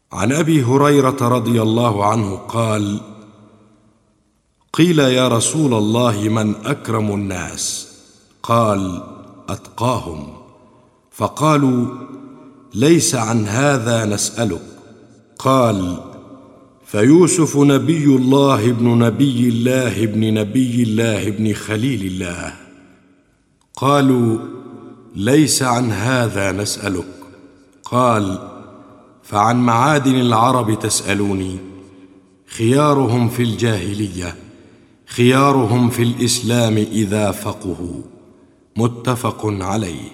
عن أبي هريرة رضي الله عنه قال: قيل يا رسول الله من أكرم الناس؟ قال: أتقاهم. فقالوا: ليس عن هذا نسألك. قال: فيوسف نبي الله ابن نبي الله ابن نبي الله ابن خليل الله. قالوا: ليس عن هذا نسألك. قال: فعن معادن العرب تسألوني؟ خيارهم في الجاهلية خيارهم في الإسلام إذا فقهوا. متفق عليه.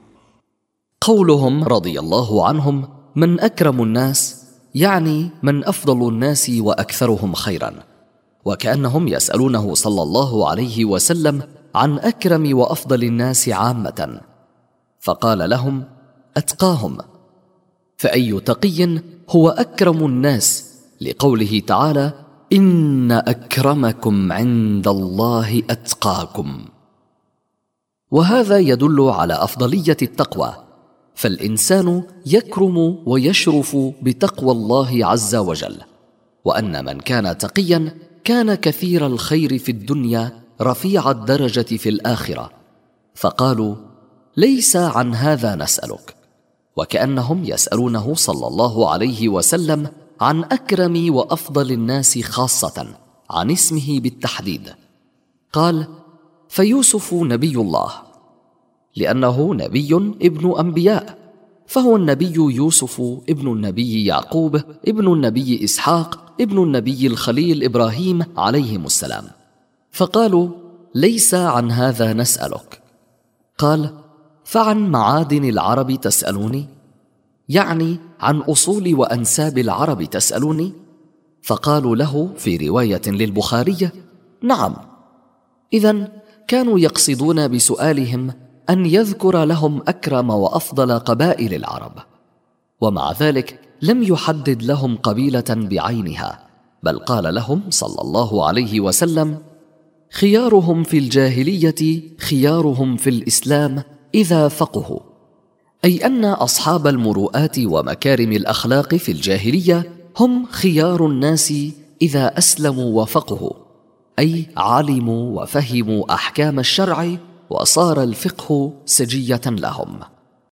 قولهم رضي الله عنهم من أكرم الناس يعني من أفضل الناس وأكثرهم خيرا، وكأنهم يسألونه صلى الله عليه وسلم عن أكرم وأفضل الناس عامة، فقال لهم: أتقاهم. فأي تقي هو أكرم الناس، لقوله تعالى: إن أكرمكم عند الله أتقاكم. وهذا يدل على أفضلية التقوى، فالإنسان يكرم ويشرف بتقوى الله عز وجل، وأن من كان تقيا كان كثير الخير في الدنيا رفيع الدرجة في الآخرة. فقالوا: ليس عن هذا نسألك، وكأنهم يسألونه صلى الله عليه وسلم عن أكرم وأفضل الناس خاصة، عن اسمه بالتحديد. قال: فيوسف نبي الله، لأنه نبي ابن أنبياء، فهو النبي يوسف ابن النبي يعقوب ابن النبي إسحاق ابن النبي الخليل إبراهيم عليهم السلام. فقالوا: ليس عن هذا نسألك. قال: فعن معادن العرب تسألوني؟ يعني عن أصول وأنساب العرب تسألوني؟ فقالوا له في رواية للبخاري: نعم. إذن كانوا يقصدون بسؤالهم أن يذكر لهم أكرم وأفضل قبائل العرب، ومع ذلك لم يحدد لهم قبيلة بعينها، بل قال لهم صلى الله عليه وسلم: خيارهم في الجاهلية خيارهم في الإسلام إذا فقهوا، أي أن أصحاب المروءات ومكارم الأخلاق في الجاهلية هم خيار الناس إذا أسلموا وفقهوا، أي علموا وفهموا أحكام الشرع وصار الفقه سجية لهم.